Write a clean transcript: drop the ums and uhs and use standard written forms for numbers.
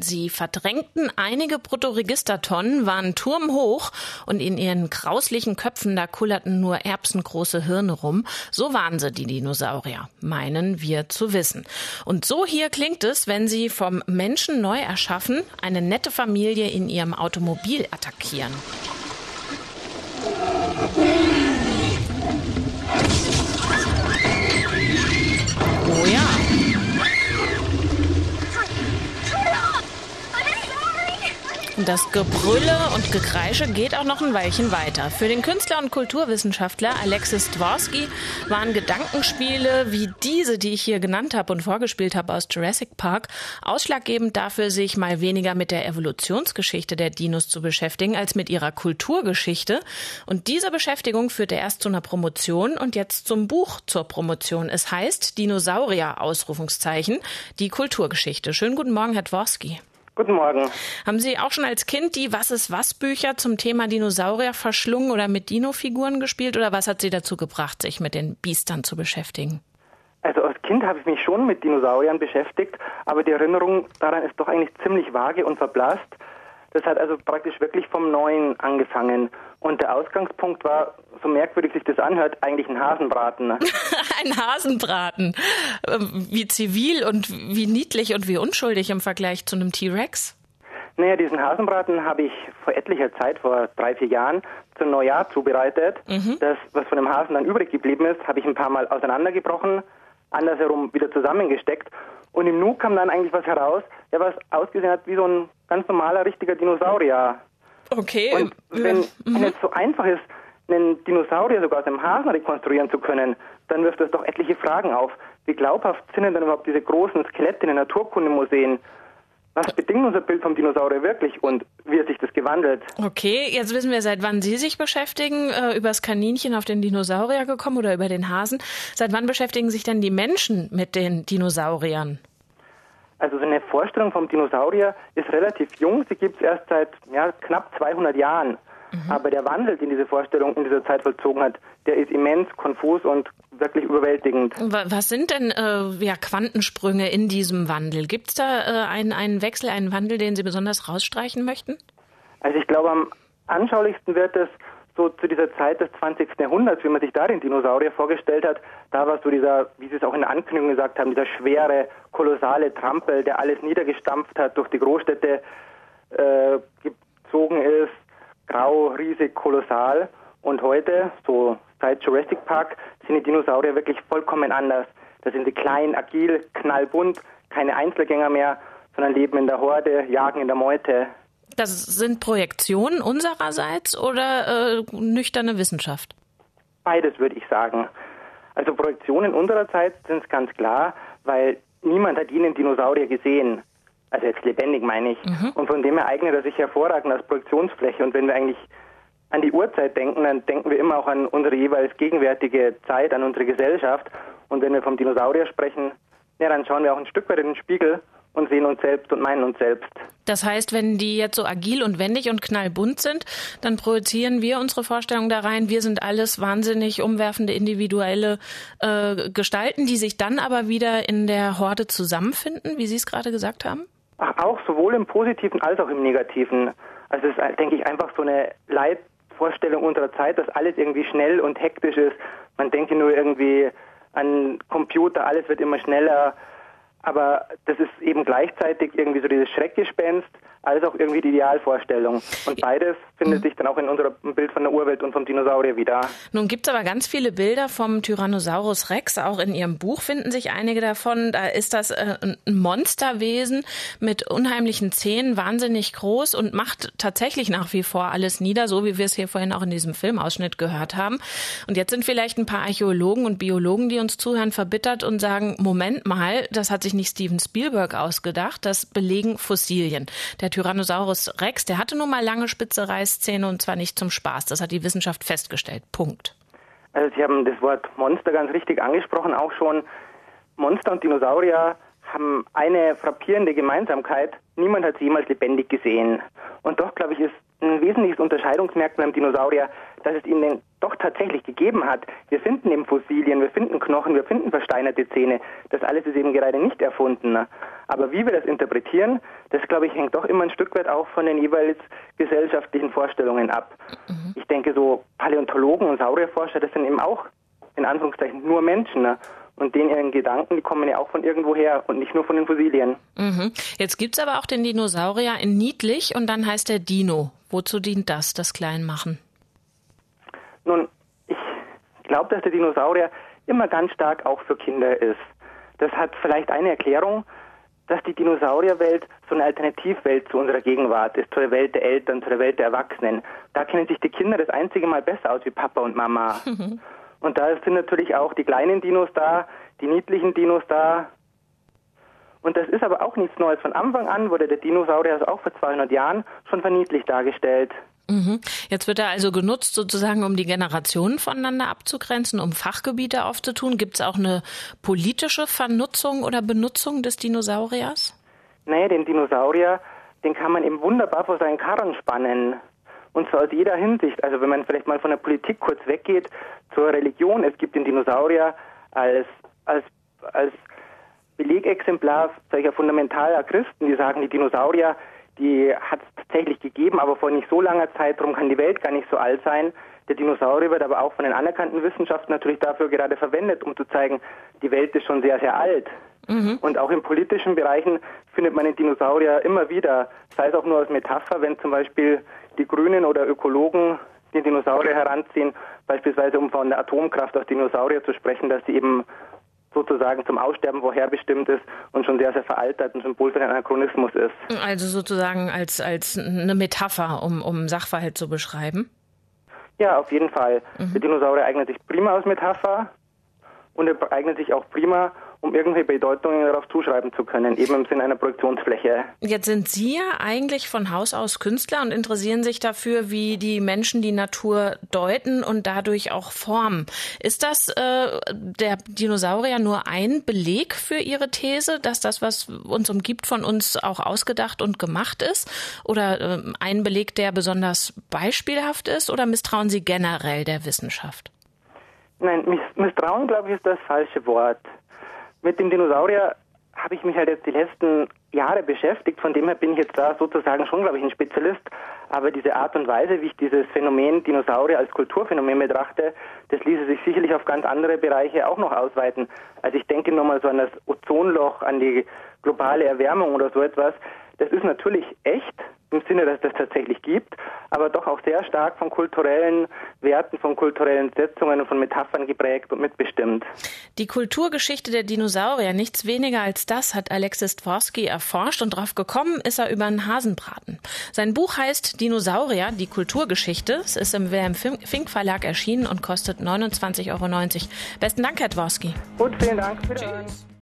Sie verdrängten einige Bruttoregistertonnen, waren turmhoch und in ihren grauslichen Köpfen, da kullerten nur erbsengroße Hirne rum. So waren sie, die Dinosaurier, meinen wir zu wissen. Und so hier klingt es, wenn sie vom Menschen neu erschaffen, eine nette Familie in ihrem Automobil attackieren. Oh ja. Das Gebrülle und Gekreische geht auch noch ein Weilchen weiter. Für den Künstler und Kulturwissenschaftler Alexis Dvorsky waren Gedankenspiele wie diese, die ich hier genannt habe und vorgespielt habe aus Jurassic Park, ausschlaggebend dafür, sich mal weniger mit der Evolutionsgeschichte der Dinos zu beschäftigen, als mit ihrer Kulturgeschichte. Und diese Beschäftigung führte erst zu einer Promotion und jetzt zum Buch zur Promotion. Es heißt Dinosaurier, Ausrufungszeichen, die Kulturgeschichte. Schönen guten Morgen, Herr Dvorsky. Guten Morgen. Haben Sie auch schon als Kind die Was-ist-was-Bücher zum Thema Dinosaurier verschlungen oder mit Dino-Figuren gespielt? Oder was hat Sie dazu gebracht, sich mit den Biestern zu beschäftigen? Also als Kind habe ich mich schon mit Dinosauriern beschäftigt, aber die Erinnerung daran ist doch eigentlich ziemlich vage und verblasst. Das hat also praktisch wirklich vom Neuen angefangen. Und der Ausgangspunkt war, so merkwürdig sich das anhört, eigentlich ein Hasenbraten. Ein Hasenbraten. Wie zivil und wie niedlich und wie unschuldig im Vergleich zu einem T-Rex. Naja, diesen Hasenbraten habe ich vor etlicher Zeit, vor 3-4 Jahren, zum Neujahr zubereitet. Das, was von dem Hasen dann übrig geblieben ist, habe ich ein paar Mal auseinandergebrochen, andersherum wieder zusammengesteckt. Und im Nu kam dann eigentlich was heraus, der was ausgesehen hat wie so ein ganz normaler, richtiger Dinosaurier. Okay. Und wenn es so einfach ist, einen Dinosaurier sogar aus einem Hasen rekonstruieren zu können, dann wirft das doch etliche Fragen auf. Wie glaubhaft sind denn dann überhaupt diese großen Skelette in den Naturkundemuseen? Was bedingt unser Bild vom Dinosaurier wirklich und wie hat sich das gewandelt? Okay, jetzt wissen wir, seit wann Sie sich beschäftigen, übers Kaninchen auf den Dinosaurier gekommen oder über den Hasen. Seit wann beschäftigen sich denn die Menschen mit den Dinosauriern? Also so eine Vorstellung vom Dinosaurier ist relativ jung. Sie gibt es erst seit knapp 200 Jahren. Aber der Wandel, den diese Vorstellung in dieser Zeit vollzogen hat, der ist immens, konfus und wirklich überwältigend. Was sind denn Quantensprünge in diesem Wandel? Gibt es da einen Wechsel, einen Wandel, den Sie besonders rausstreichen möchten? Also ich glaube, am anschaulichsten wird es so zu dieser Zeit des 20. Jahrhunderts, wie man sich da den Dinosaurier vorgestellt hat. Da war so dieser, wie Sie es auch in der Ankündigung gesagt haben, dieser schwere, kolossale Trampel, der alles niedergestampft hat, durch die Großstädte gezogen ist. Grau, riesig, kolossal. Und heute, so seit Jurassic Park, sind die Dinosaurier wirklich vollkommen anders. Da sind sie klein, agil, knallbunt, keine Einzelgänger mehr, sondern leben in der Horde, jagen in der Meute. Das sind Projektionen unsererseits oder nüchterne Wissenschaft? Beides, würde ich sagen. Also Projektionen unsererseits sind es ganz klar, weil niemand hat jeden Dinosaurier gesehen. Also jetzt lebendig, meine ich. Und von dem her eignet er sich hervorragend als Projektionsfläche. Und wenn wir eigentlich an die Urzeit denken, dann denken wir immer auch an unsere jeweils gegenwärtige Zeit, an unsere Gesellschaft. Und wenn wir vom Dinosaurier sprechen, dann schauen wir auch ein Stück weit in den Spiegel und sehen uns selbst und meinen uns selbst. Das heißt, wenn die jetzt so agil und wendig und knallbunt sind, dann projizieren wir unsere Vorstellung da rein. Wir sind alles wahnsinnig umwerfende, individuelle Gestalten, die sich dann aber wieder in der Horde zusammenfinden, wie Sie es gerade gesagt haben? Auch sowohl im Positiven als auch im Negativen. Also es ist, denke ich, einfach so eine Leitvorstellung unserer Zeit, dass alles irgendwie schnell und hektisch ist. Man denke nur irgendwie an Computer, alles wird immer schneller. Aber das ist eben gleichzeitig irgendwie so dieses Schreckgespenst, als auch irgendwie die Idealvorstellung. Und beides findet sich dann auch in unserem Bild von der Urwelt und vom Dinosaurier wieder. Nun gibt es aber ganz viele Bilder vom Tyrannosaurus Rex. Auch in Ihrem Buch finden sich einige davon. Da ist das ein Monsterwesen mit unheimlichen Zähnen, wahnsinnig groß und macht tatsächlich nach wie vor alles nieder, so wie wir es hier vorhin auch in diesem Filmausschnitt gehört haben. Und jetzt sind vielleicht ein paar Archäologen und Biologen, die uns zuhören, verbittert und sagen, Moment mal, das hat sich nicht Steven Spielberg ausgedacht, das belegen Fossilien. Der Tyrannosaurus Rex, der hatte nun mal lange spitze Reißzähne und zwar nicht zum Spaß. Das hat die Wissenschaft festgestellt. Punkt. Also Sie haben das Wort Monster ganz richtig angesprochen, auch schon. Monster und Dinosaurier haben eine frappierende Gemeinsamkeit. Niemand hat sie jemals lebendig gesehen. Und doch, glaube ich, ist ein wesentliches Unterscheidungsmerkmal am Dinosaurier, dass es ihn doch tatsächlich gegeben hat. Wir finden eben Fossilien, wir finden Knochen, wir finden versteinerte Zähne. Das alles ist eben gerade nicht erfunden. Aber wie wir das interpretieren, das, glaube ich, hängt doch immer ein Stück weit auch von den jeweils gesellschaftlichen Vorstellungen ab. Ich denke, so Paläontologen und Saurierforscher, das sind eben auch in Anführungszeichen nur Menschen. Und deren Gedanken, die kommen ja auch von irgendwoher und nicht nur von den Fossilien. Jetzt gibt's aber auch den Dinosaurier in niedlich und dann heißt er Dino. Wozu dient das Kleinmachen? Nun, ich glaube, dass der Dinosaurier immer ganz stark auch für Kinder ist. Das hat vielleicht eine Erklärung, dass die Dinosaurierwelt so eine Alternativwelt zu unserer Gegenwart ist, zur Welt der Eltern, zur Welt der Erwachsenen. Da kennen sich die Kinder das einzige Mal besser aus wie Papa und Mama. Und da sind natürlich auch die kleinen Dinos da, die niedlichen Dinos da. Und das ist aber auch nichts Neues. Von Anfang an wurde der Dinosaurier, also auch vor 200 Jahren, schon verniedlicht dargestellt. Jetzt wird er also genutzt, sozusagen, um die Generationen voneinander abzugrenzen, um Fachgebiete aufzutun. Gibt es auch eine politische Vernutzung oder Benutzung des Dinosauriers? Nee, den Dinosaurier, den kann man eben wunderbar vor seinen Karren spannen. Und zwar aus jeder Hinsicht. Also wenn man vielleicht mal von der Politik kurz weggeht zur Religion. Es gibt den Dinosaurier als Belegexemplar solcher fundamentaler Christen, die sagen, die Dinosaurier, die hat es tatsächlich gegeben, aber vor nicht so langer Zeit, darum kann die Welt gar nicht so alt sein. Der Dinosaurier wird aber auch von den anerkannten Wissenschaften natürlich dafür gerade verwendet, um zu zeigen, die Welt ist schon sehr, sehr alt. Und auch in politischen Bereichen findet man den Dinosaurier immer wieder, sei es auch nur als Metapher, wenn zum Beispiel die Grünen oder Ökologen den Dinosaurier heranziehen, beispielsweise um von der Atomkraft aus Dinosaurier zu sprechen, dass sie eben sozusagen zum Aussterben vorherbestimmt ist und schon sehr, sehr veraltet, ein Symbol für den Anachronismus ist. Also sozusagen als eine Metapher, um Sachverhalt zu beschreiben? Ja, auf jeden Fall. Der Dinosaurier eignet sich prima als Metapher und er eignet sich auch prima, um irgendwelche Bedeutungen darauf zuschreiben zu können, eben im Sinne einer Projektionsfläche. Jetzt sind Sie ja eigentlich von Haus aus Künstler und interessieren sich dafür, wie die Menschen die Natur deuten und dadurch auch formen. Ist das der Dinosaurier nur ein Beleg für Ihre These, dass das, was uns umgibt, von uns auch ausgedacht und gemacht ist? Oder ein Beleg, der besonders beispielhaft ist? Oder misstrauen Sie generell der Wissenschaft? Nein, Misstrauen, glaube ich, ist das falsche Wort. Mit dem Dinosaurier habe ich mich halt jetzt die letzten Jahre beschäftigt. Von dem her bin ich jetzt da sozusagen schon, glaube ich, ein Spezialist. Aber diese Art und Weise, wie ich dieses Phänomen Dinosaurier als Kulturphänomen betrachte, das ließe sich sicherlich auf ganz andere Bereiche auch noch ausweiten. Also ich denke nochmal so an das Ozonloch, an die globale Erwärmung oder so etwas. Das ist natürlich echt, im Sinne, dass es das tatsächlich gibt, aber doch auch sehr stark von kulturellen Werten, von kulturellen Setzungen und von Metaphern geprägt und mitbestimmt. Die Kulturgeschichte der Dinosaurier, nichts weniger als das, hat Alexis Dvorsky erforscht und drauf gekommen ist er über einen Hasenbraten. Sein Buch heißt Dinosaurier, die Kulturgeschichte. Es ist im Wilhelm Fink Verlag erschienen und kostet 29,90 €. Besten Dank, Herr Dvorsky. Gut, vielen Dank. Wiederhören.